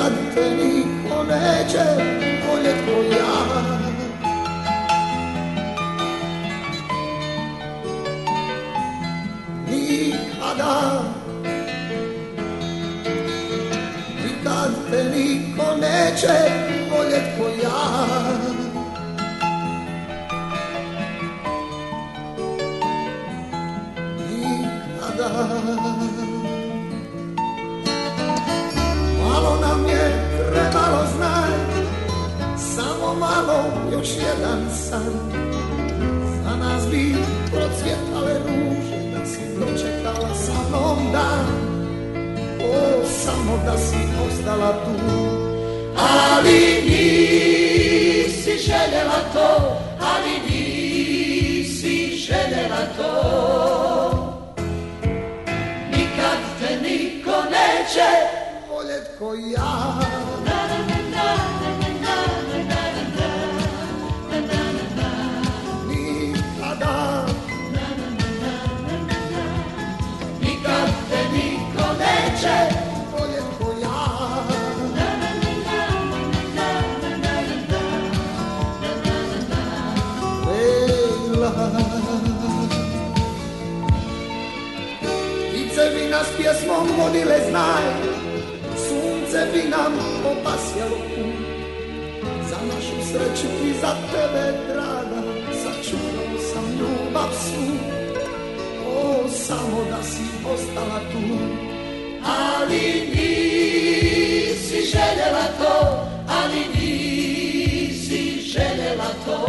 nikad te niko neće voljet ko ja. Nikada, nikad te niko neće voljet ko ja. Nikada. Malo nam je trebalo, znaj, samo malo, još jedan san. Za nas bi procvjetale ruže, da si dočekala sa mnom dan. O, samo da si ostala tu. Ali nisi željela to, ali nisi željela to. Nikad te niko neće voljet ko ja. Nikada, nikad te niko neće voljet ko ja. Lejla, ptice bi nas pjesmom vodile, znaj, sunce bi nam opasjalo put. Za našu sreću i za tebe, draga, sačuvao sam ljubav svu. O, samo da si ostala tu. Ali nisi željela to, ali nisi željela to.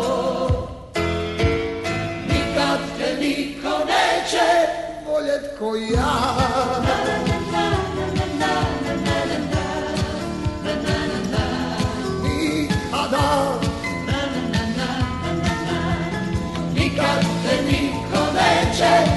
Nikad te niko neće voljet ko ja. Nikad te niko neće